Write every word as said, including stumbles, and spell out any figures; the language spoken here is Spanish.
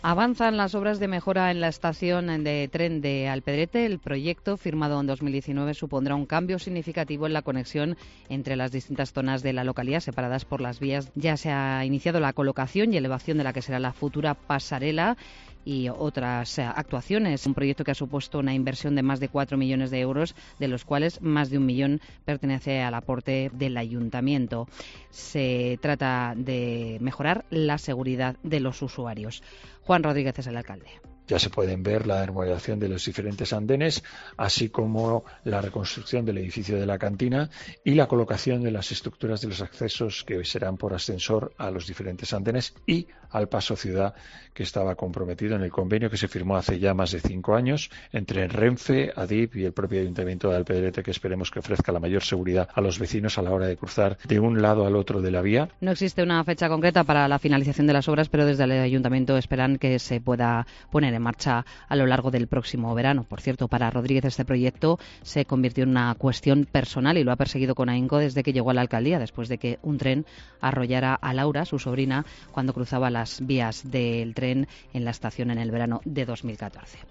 Avanzan las obras de mejora en la estación de tren de Alpedrete. El proyecto, firmado en dos mil diecinueve, supondrá un cambio significativo en la conexión entre las distintas zonas de la localidad separadas por las vías. Ya se ha iniciado la colocación y elevación de la que será la futura pasarela y otras actuaciones. Un proyecto que ha supuesto una inversión de más de cuatro millones de euros, de los cuales más de un millón pertenece al aporte del ayuntamiento. Se trata de mejorar la seguridad de los usuarios. Juan Rodríguez es el alcalde. Ya se pueden ver la remodelación de los diferentes andenes, así como la reconstrucción del edificio de la cantina y la colocación de las estructuras de los accesos que serán por ascensor a los diferentes andenes y al paso ciudad, que estaba comprometido en el convenio que se firmó hace ya más de cinco años entre Renfe, Adif y el propio Ayuntamiento de Alpedrete, que esperemos que ofrezca la mayor seguridad a los vecinos a la hora de cruzar de un lado al otro de la vía. No existe una fecha concreta para la finalización de las obras, pero desde el Ayuntamiento esperan que se pueda poner en marcha a lo largo del próximo verano. Por cierto, para Rodríguez este proyecto se convirtió en una cuestión personal y lo ha perseguido con ahínco desde que llegó a la alcaldía, después de que un tren arrollara a Laura, su sobrina, cuando cruzaba las vías del tren en la estación en el verano de dos mil catorce.